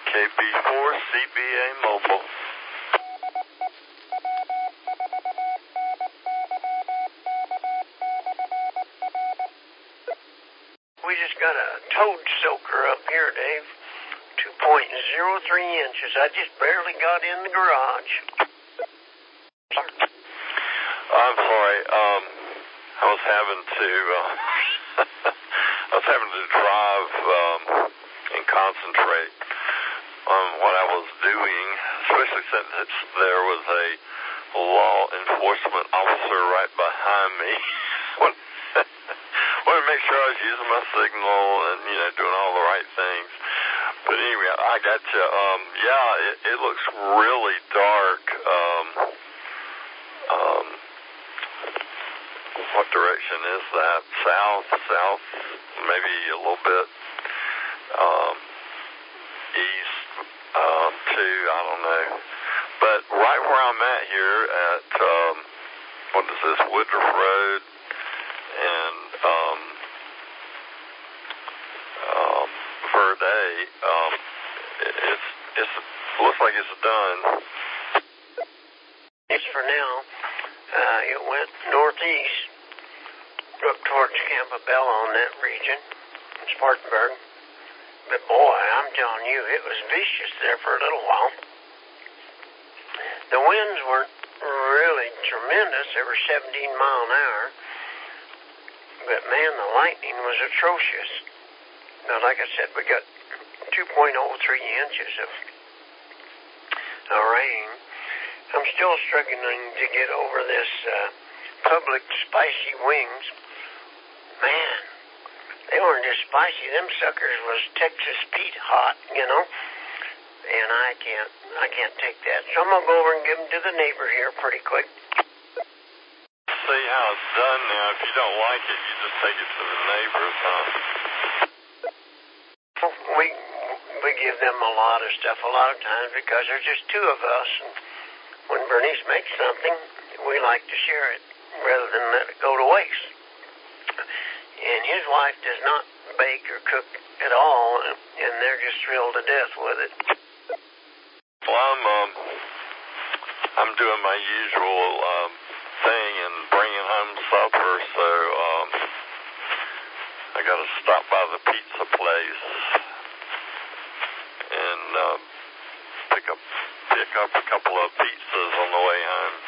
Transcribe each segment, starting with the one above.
KB4CBA Mobile. We just got a toad soaker up here, Dave. 2.03 inches. I just barely got in the garage. I'm sorry. I was having to drive and concentrate on what I was doing, especially since there was a law enforcement officer right behind me. Wanted to make sure I was using my signal and, doing all the right things. But anyway, I got you. It looks really dark. What direction is that? South, maybe a little bit east, too, I don't know. But right where I'm at here at, what is this, Woodruff Road and Verde, it looks like it's done. It's for now. It went northeast up towards Campobello in that region, in Spartanburg. But boy, I'm telling you, it was vicious there for a little while. The winds weren't really tremendous. They were 17 mile an hour. But man, the lightning was atrocious. Now, like I said, we got 2.03 inches of rain. I'm still struggling to get over this Publix spicy wings. Man, they weren't just spicy. Them suckers was Texas Pete hot, and I can't take that. So I'm gonna go over and give them to the neighbor here pretty quick. See how it's done now. If you don't like it, you just take it to the neighbors, huh? We give them a lot of stuff a lot of times because there's just two of us. And when Bernice makes something, we like to share it rather than let it go to waste. And his wife does not bake or cook at all, and they're just thrilled to death with it. Well, I'm doing my usual thing and bringing home supper, so I got to stop by the pizza place and pick up a couple of pizzas on the way home.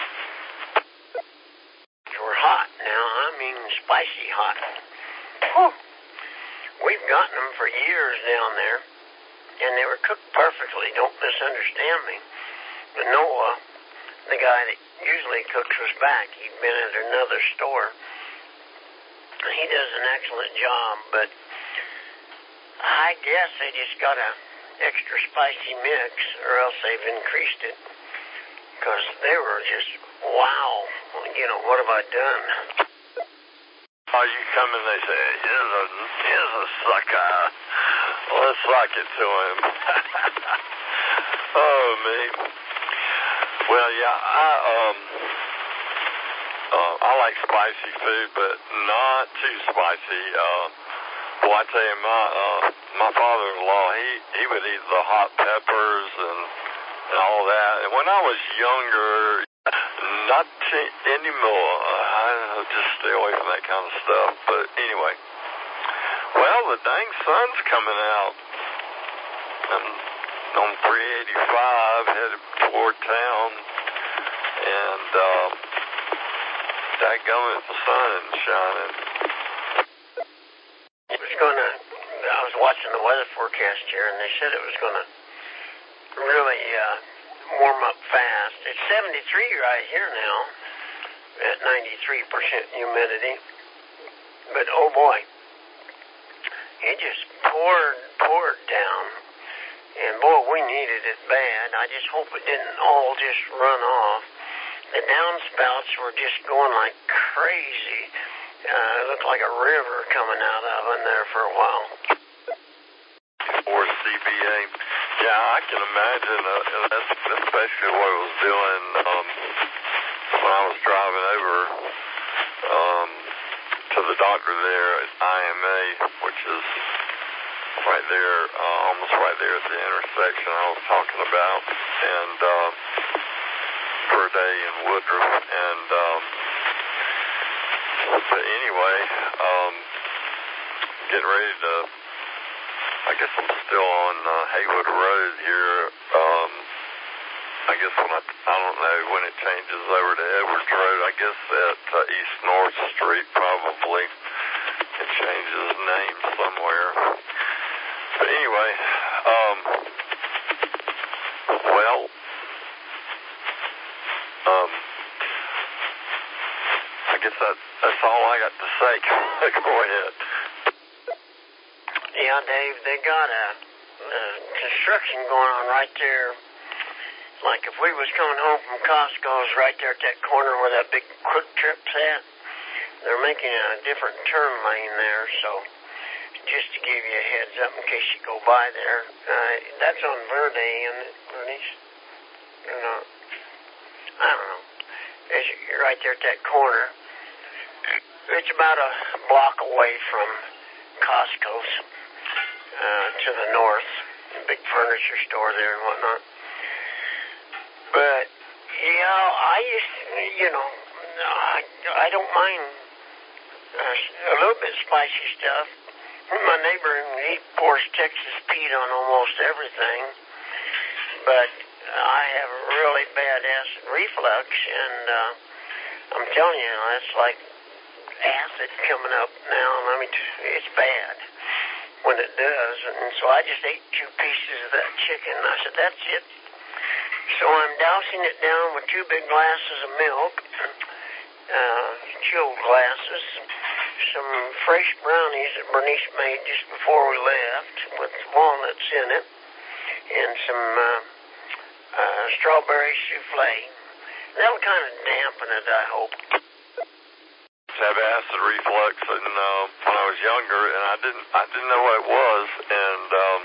We're hot now. I mean, spicy hot. Whew. We've gotten them for years down there, and they were cooked perfectly. Don't misunderstand me. But Noah, the guy that usually cooks, was back. He'd been at another store. He does an excellent job, but I guess they just got a extra spicy mix, or else they've increased it, because they were just, wow, what have I done? Oh, you come and they say, here's a sucker. Let's suck it to him. Oh, me. Well, yeah, I like spicy food, but not too spicy. Well, I tell you, my father-in-law, he would eat the hot peppers and all that. And when I was younger, not anymore. I just stay away from that kind of stuff. But anyway, well, the dang sun's coming out. I'm on 385 headed toward town, and dadgummit, the sun is shining. I was watching the weather forecast here, and they said it was going to really warm up fast. It's 73 right here now at 93% humidity. But, oh boy, it just poured down. And boy, we needed it bad. I just hope it didn't all just run off. The downspouts were just going like crazy. It looked like a river coming out of in there for a while. Or CBA. Yeah, I can imagine. That's basically what I was doing when I was driving over to the doctor there at IMA, which is right there, almost right there at the intersection I was talking about, and Verde and Woodruff, and but anyway, getting ready to, I guess I'm still on Haywood Road here. I guess when I don't know when it changes over to Edwards Road, I guess at East North Street probably. It changes name somewhere. But anyway, well, I guess that's all I got to say. Go ahead. Yeah, Dave, they got a construction going on right there. Like if we was coming home from Costco's right there at that corner where that big Quick Trip's at, they're making a different turn lane there, so just to give you a heads up in case you go by there. That's on Verde, isn't it, Bernice? Or not? I don't know. You're right there at that corner. It's about a block away from Costco's to the north, a big furniture store there and whatnot. But, I don't mind a little bit spicy stuff. My neighbor, he pours Texas Pete on almost everything. But I have a really bad acid reflux, and I'm telling you, that's like acid coming up now. I mean, it's bad when it does. And so I just ate 2 pieces of that chicken. I said, that's it. So I'm dousing it down with 2 big glasses of milk, chilled glasses, some fresh brownies that Bernice made just before we left with walnuts in it, and some strawberry souffle. That'll kind of dampen it, I hope. I have acid reflux, and when I was younger, and I didn't know what it was, and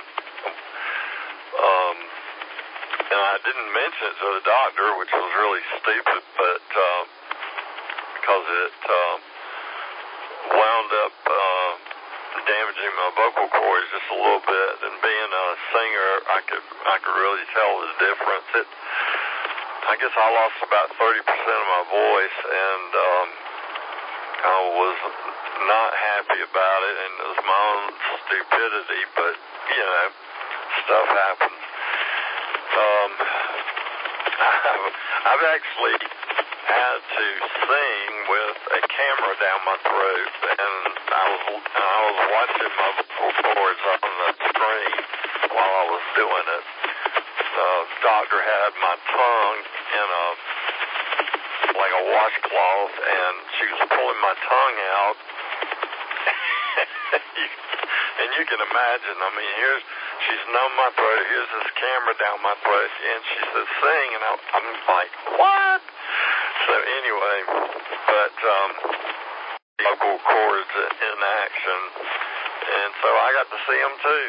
I didn't mention it to the doctor, which was really stupid, but because it wound up damaging my vocal cords just a little bit, and being a singer, I could really tell the difference. I guess I lost about 30% of my voice, and I was not happy about it, and it was my own stupidity, but stuff happens. I've actually had to sing with a camera down my throat, and I was watching my vocal cords on the screen while I was doing it. The doctor had my tongue in like a washcloth, and she was pulling my tongue out. And you can imagine, I mean, she's numbed my throat, here's this camera down my throat, and she said, sing, and I'm like, what? So anyway, but vocal cords in action, and so I got to see them too.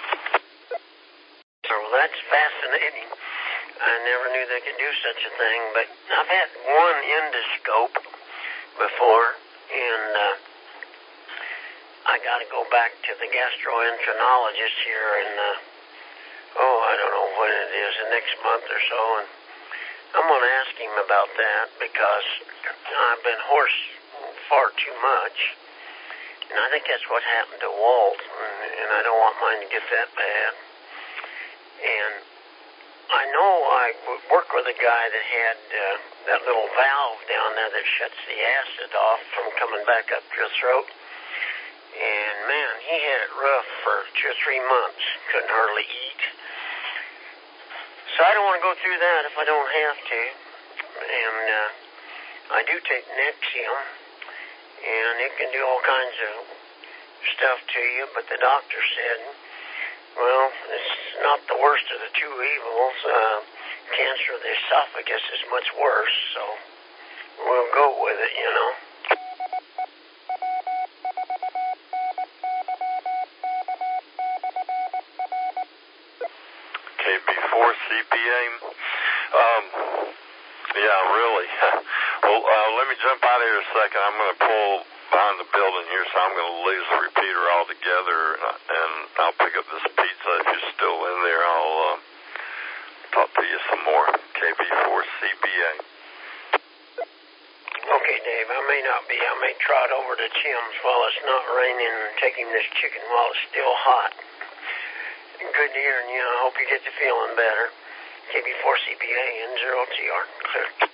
So that's fascinating. I never knew they could do such a thing, but I've had one endoscope before, and I got to go back to the gastroenterologist here in, I don't know when it is, the next month or so, and I'm going to ask him about that because I've been hoarse far too much, and I think that's what happened to Walt, and I don't want mine to get that bad. And I know I worked with a guy that had that little valve down there that shuts the acid off from coming back up your throat. And, man, he had it rough for 2 or 3 months. Couldn't hardly eat. So I don't want to go through that if I don't have to. And I do take Nexium, and it can do all kinds of stuff to you, but the doctor said, well, it's not the worst of the 2 evils. Cancer of the esophagus is much worse, so we'll go with it, Okay, before CPA, yeah, really. Well, let me jump out of here a second. I'm going to pull behind the building here, so I'm going to lose the repeater altogether, and I'll pick up this pizza. If you're still in there, I'll talk to you some more. KB4CBA. Okay, Dave, I may not be. I may trot over to Tim's while it's not raining and take him this chicken while it's still hot. Good hearing you. I hope you get to feeling better. KB4CBA, N0TR. Clear.